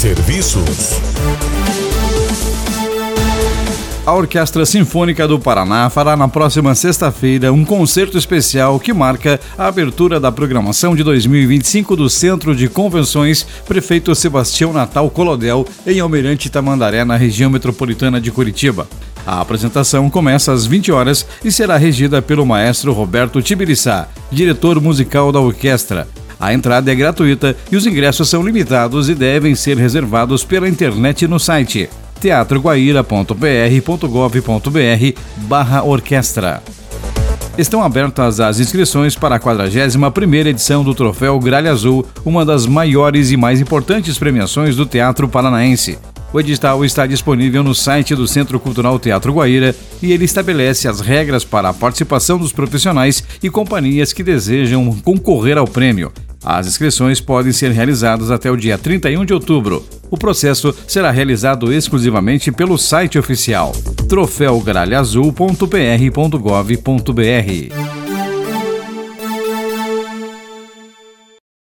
Serviços. A Orquestra Sinfônica do Paraná fará na próxima sexta-feira um concerto especial que marca a abertura da programação de 2025 do Centro de Convenções Prefeito Sebastião Natal Colodel, em Almirante Tamandaré, na região metropolitana de Curitiba. A apresentação começa às 20 horas e será regida pelo maestro Roberto Tibiriçá, diretor musical da orquestra. A entrada é gratuita e os ingressos são limitados e devem ser reservados pela internet no site teatroguaíra.pr.gov.br/orquestra. Estão abertas as inscrições para a 41ª edição do Troféu Gralha Azul, uma das maiores e mais importantes premiações do teatro paranaense. O edital está disponível no site do Centro Cultural Teatro Guaíra e ele estabelece as regras para a participação dos profissionais e companhias que desejam concorrer ao prêmio. As inscrições podem ser realizadas até o dia 31 de outubro. O processo será realizado exclusivamente pelo site oficial troféugralhaazul.pr.gov.br.